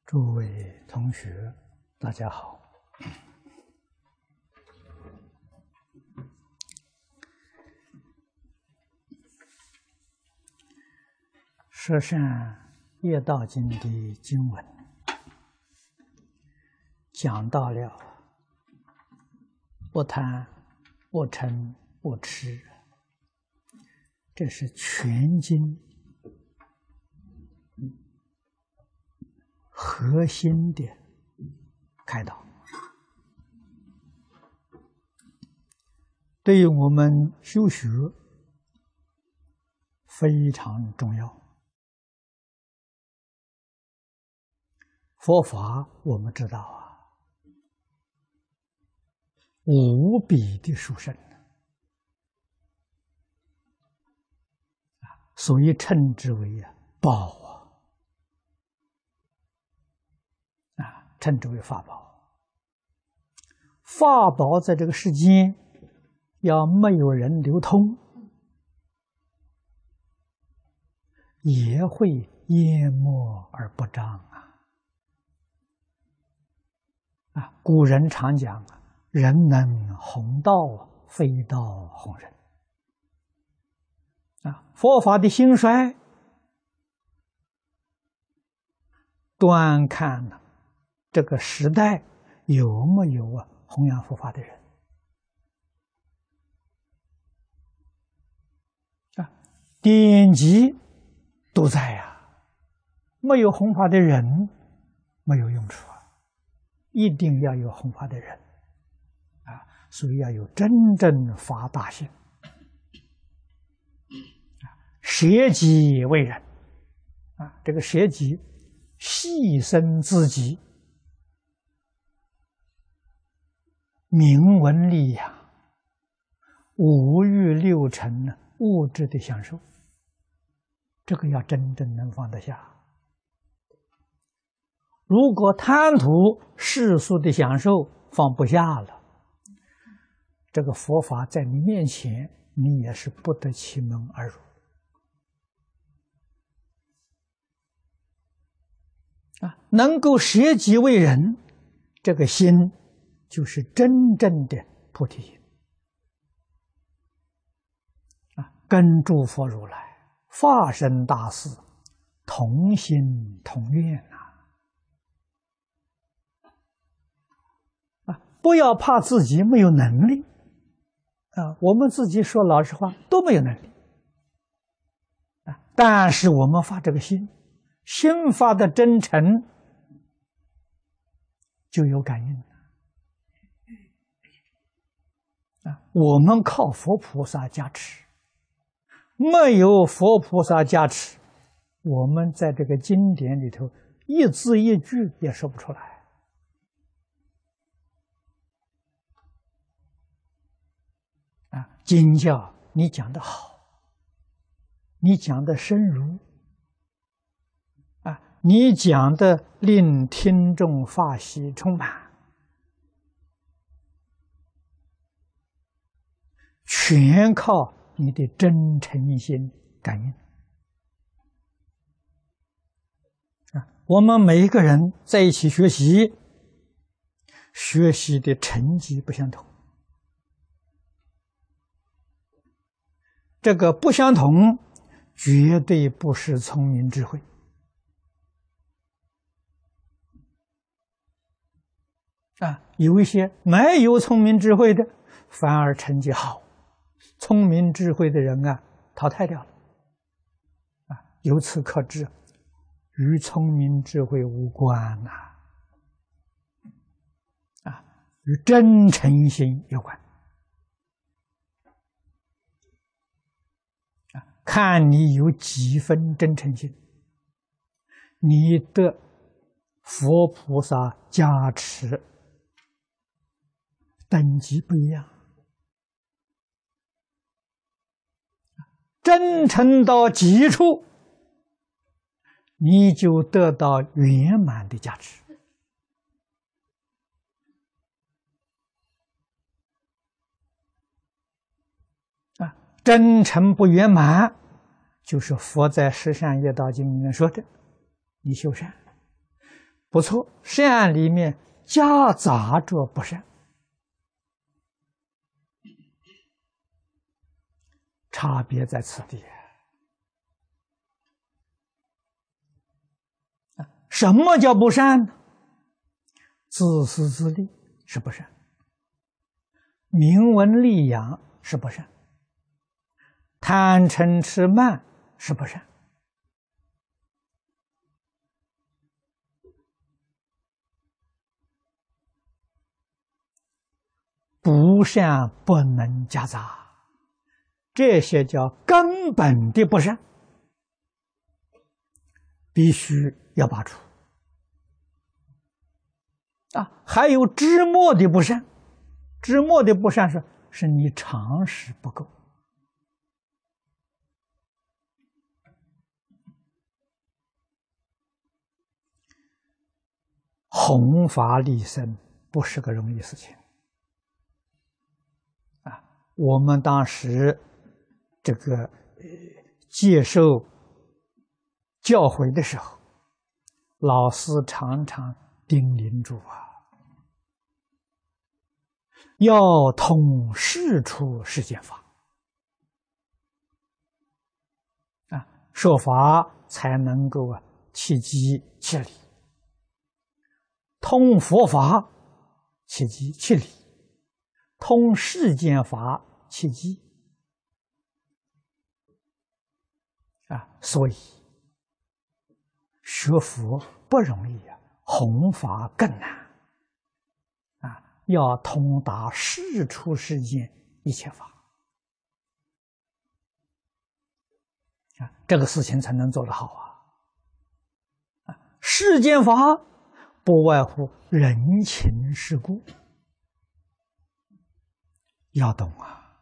诸位同学，大家好。舍善业道经的经文讲到了不贪、不嗔、不痴，这是全经核心的开导，对于我们修学非常重要。佛法我们知道啊，无比的殊胜所以称之为宝称之为法宝。法宝在这个世间，要没有人流通，也会淹没而不彰古人常讲人能弘道，非道弘人佛法的兴衰，端看这个时代有没有弘扬佛法的人典籍都在没有弘法的人没有用处一定要有弘法的人所以要有真正发大心，舍己为人这个舍己，牺牲自己，名闻利养，五欲六尘物质的享受，这个要真正能放得下。如果贪图世俗的享受放不下了，这个佛法在你面前，你也是不得其门而入能够舍己为人，这个心就是真正的菩提心跟诸佛如来化身大士同心同愿不要怕自己没有能力我们自己说老实话都没有能力但是我们发这个心发的真诚，就有感应我们靠佛菩萨加持，没有佛菩萨加持，我们在这个经典里头一字一句也说不出来经教你讲得好，你讲得深入你讲的令听众法喜充满，全靠你的真诚心感应我们每一个人在一起学习，学习的成绩不相同，这个不相同绝对不是聪明智慧有一些没有聪明智慧的反而成绩好，聪明智慧的人淘汰掉了由此可知与聪明智慧无关与真诚心有关看你有几分真诚心，你的佛菩萨加持等级不一样，真诚到极处，你就得到圆满的加持真诚不圆满，就是佛在《十善业道经》里面说的，你修善不错，善里面夹杂着不善，差别在此地。什么叫不善呢？自私自利是不善，名闻利养是不善，贪嗔痴慢是不善。不善不能夹杂，这些叫根本的不善，必须要拔除。还有枝末的不善，枝末的不善是你常识不够。弘法利生不是个容易事情。我们当时这个接受教诲的时候，老师常常叮咛住要通世出世间法说法才能够契机契理，通佛法契机契理，通世间法契机所以学佛不容易弘法更难要通达世出世间一切法这个事情才能做得好世间法不外乎人情世故，要懂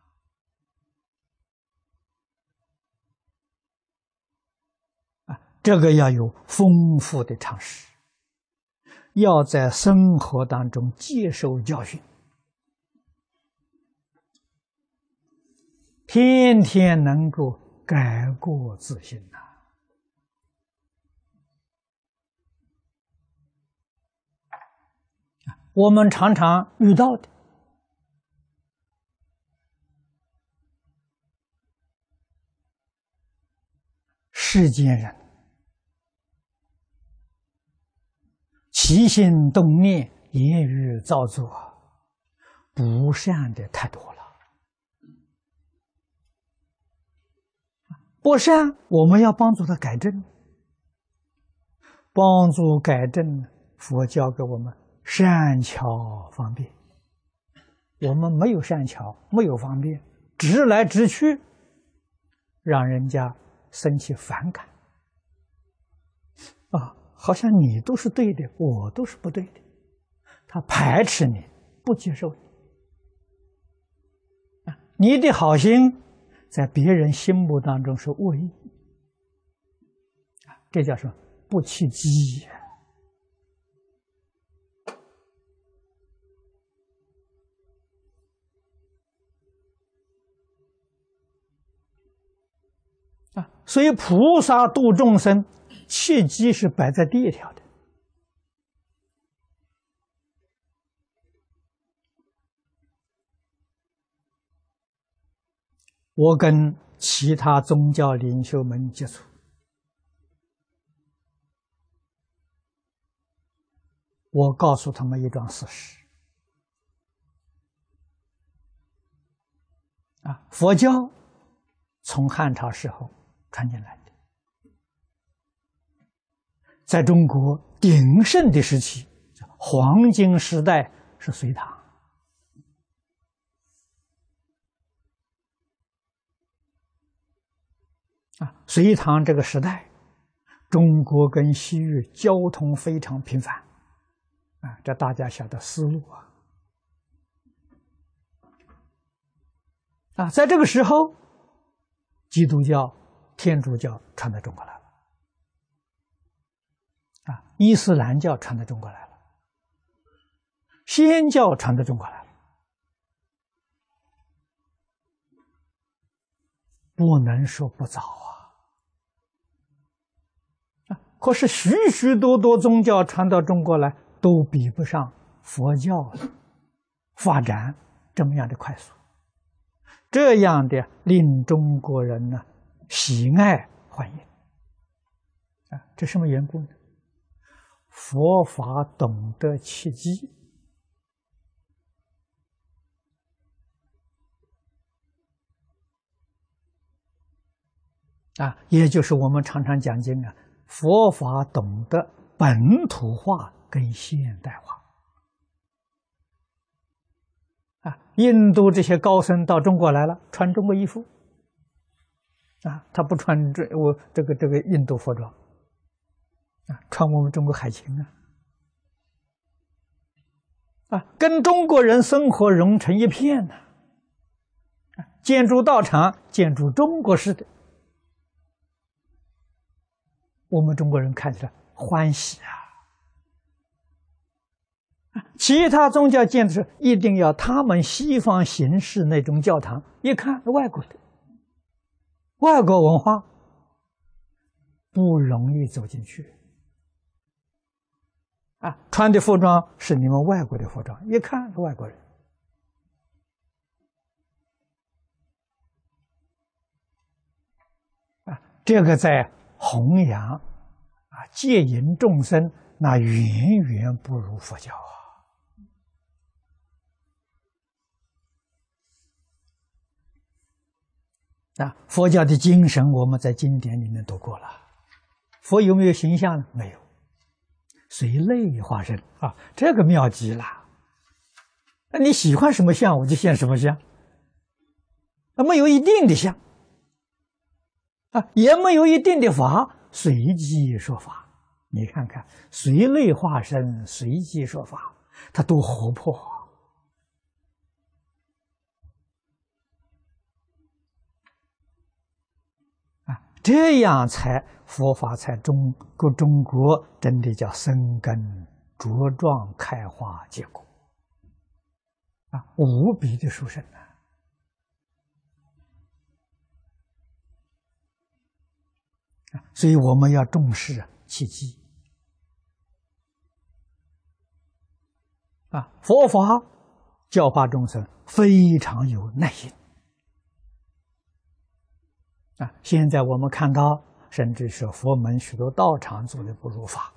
这个要有丰富的常识，要在生活当中接受教训，天天能够改过自新我们常常遇到的世间人起心动念、言语造作不善的太多了。不善，我们要帮助他改正。帮助改正，佛教给我们善巧方便。我们没有善巧，没有方便，直来直去，让人家生起反感好像你都是对的，我都是不对的，他排斥你，不接受你。你的好心在别人心目当中是恶意这叫什么？不契机所以菩萨度众生，契机是摆在第一条的。我跟其他宗教领袖们接触，我告诉他们一桩事实佛教从汉朝时候传进来的，在中国鼎盛的时期，黄金时代是隋唐。隋唐这个时代，中国跟西域交通非常频繁这大家晓得思路在这个时候，基督教、天主教传到中国来了伊斯兰教传到中国来了，仙教传到中国来了，不能说不早可是许许多多宗教传到中国来，都比不上佛教发展这么样的快速，这样的令中国人呢喜爱欢迎啊！这什么缘故呢？佛法懂得契机啊，也就是我们常常讲经啊，佛法懂得本土化跟现代化啊。印度这些高僧到中国来了，穿中国衣服啊，他不穿这个印度服装啊，穿我们中国海青啊，跟中国人生活融成一片呢。建筑道场，建筑中国式的。我们中国人看起来欢喜啊！其他宗教建筑一定要他们西方形式那种教堂，一看外国的，外国文化不容易走进去啊！穿的服装是你们外国的服装，一看是外国人啊！这个在弘扬啊，戒引众生，那远远不如佛教啊！佛教的精神我们在经典里面读过了，佛有没有形象呢？没有，随类化身啊，这个妙极了。那你喜欢什么相，我就现什么相，没有一定的相。也没有一定的法，随机说法。你看看，随类化身，随机说法，它多活泼啊！这样才佛法才中国真的叫生根茁壮开花结果啊，无比的殊胜啊！所以我们要重视契机啊！佛法教化众生非常有耐心啊！现在我们看到，甚至是佛门许多道场做的不如法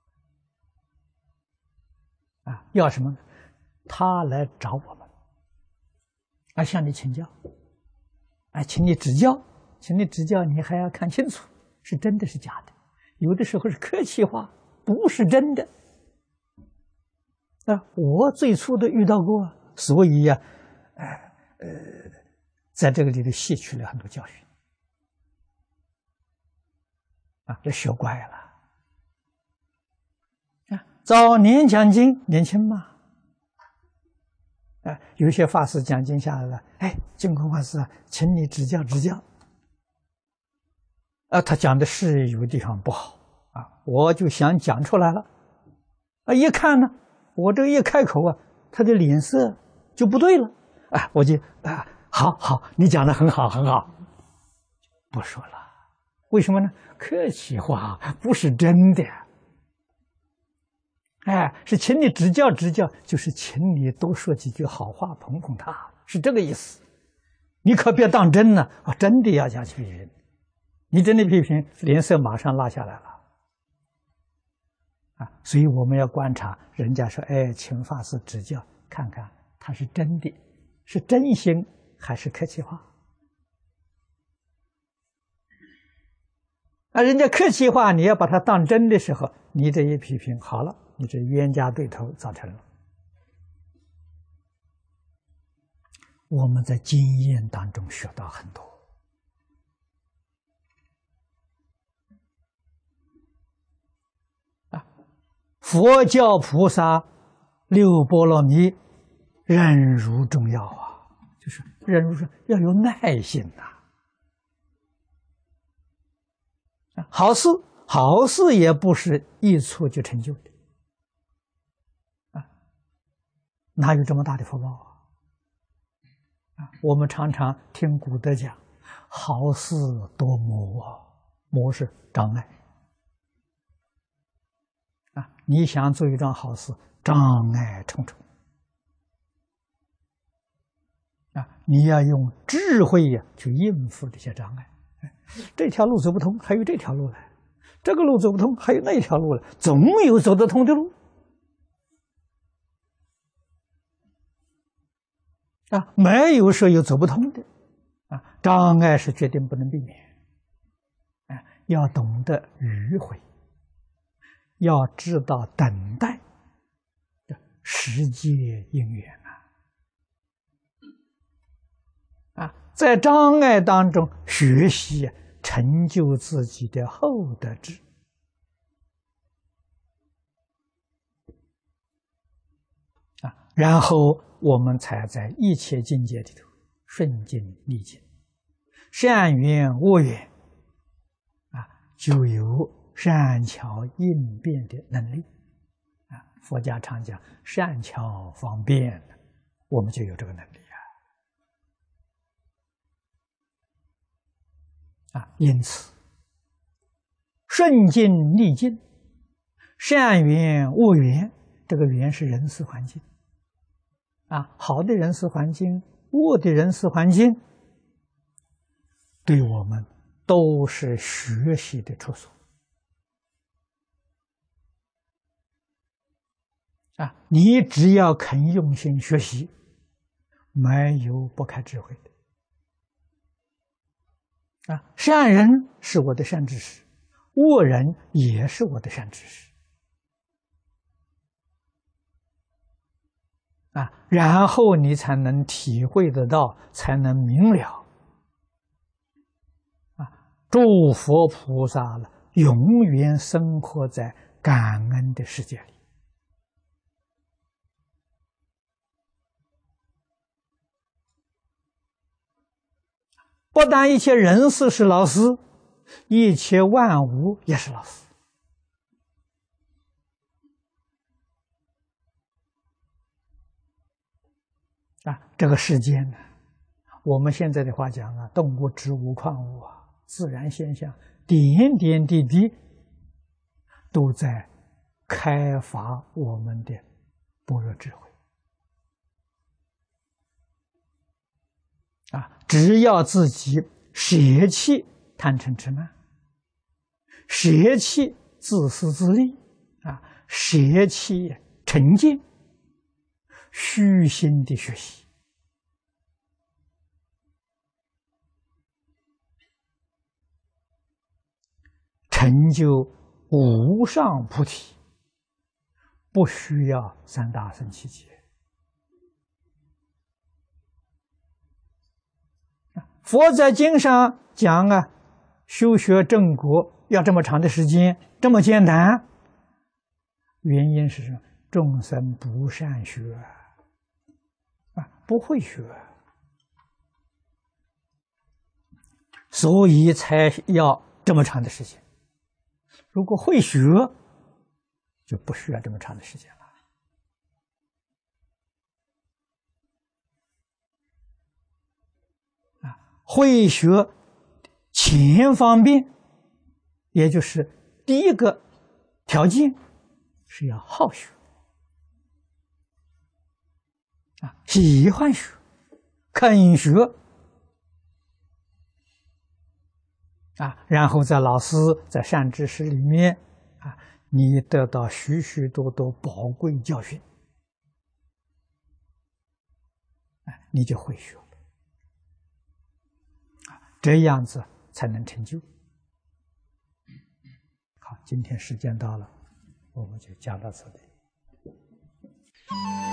啊！要什么呢？他来找我们啊，向你请教啊，请你指教，请你指教，你还要看清楚。是真的是假的，有的时候是客气话，不是真的。我最初都遇到过，所以呀，在这个里头吸取了很多教训啊，这学乖了啊。早年讲经年轻嘛，有些法师讲经下来了，净空法师啊，请你指教指教。他讲的是有地方不好啊，我就想讲出来了。一看呢，我这一开口啊，他的脸色就不对了。我就好，你讲的很好很好，不说了。为什么呢？客气话不是真的。是请你指教指教，就是请你多说几句好话捧捧他，是这个意思。你可别当真呢，真的要加批评。你真的批评，脸色马上落下来了所以我们要观察人家说，请法师指教，看看他是真的，是真心还是客气话人家客气话，你要把它当真的时候，你这一批评好了，你这冤家对头造成了。我们在经验当中学到很多佛教菩萨六波罗蜜，忍辱重要就是忍辱是要有耐心好事也不是一触就成就的哪有这么大的福报我们常常听古德讲，好事多磨磨是障碍你想做一桩好事，障碍重重你要用智慧去应付这些障碍。这条路走不通，还有这条路来；这个路走不通，还有那条路来，总有走得通的路没有说有走不通的障碍是决定不能避免要懂得迂回，要知道等待时节因缘在障碍当中学习，成就自己的厚德智然后我们才在一切境界里头顺境逆境，善缘恶缘就有善巧应变的能力佛家常讲善巧方便，我们就有这个能力因此顺境逆境，善缘恶缘，这个缘是人事环境好的人事环境，恶的人事环境，对我们都是学习的处所你只要肯用心学习，没有不开智慧的善人是我的善知识，恶人也是我的善知识然后你才能体会得到，才能明了诸佛菩萨了，永远生活在感恩的世界里不但一切人事是老师，一切万物也是老师这个世间呢，我们现在的话讲动物、植物、矿物自然现象，点点滴滴都在开发我们的般若智慧只要自己舍弃贪嗔痴慢，舍弃自私自利舍弃成见，虚心的学习，成就无上菩提，不需要三大乘七劫。佛在经上讲修学正果要这么长的时间，这么艰难，原因是什么？众生不善学不会学，所以才要这么长的时间。如果会学，就不需要这么长的时间了。会学前方便，也就是第一个条件是要好学喜欢学，肯学然后在老师在善知识里面你得到许许多多宝贵教训你就会学了这样子才能成就。好，今天时间到了，我们就讲到这里。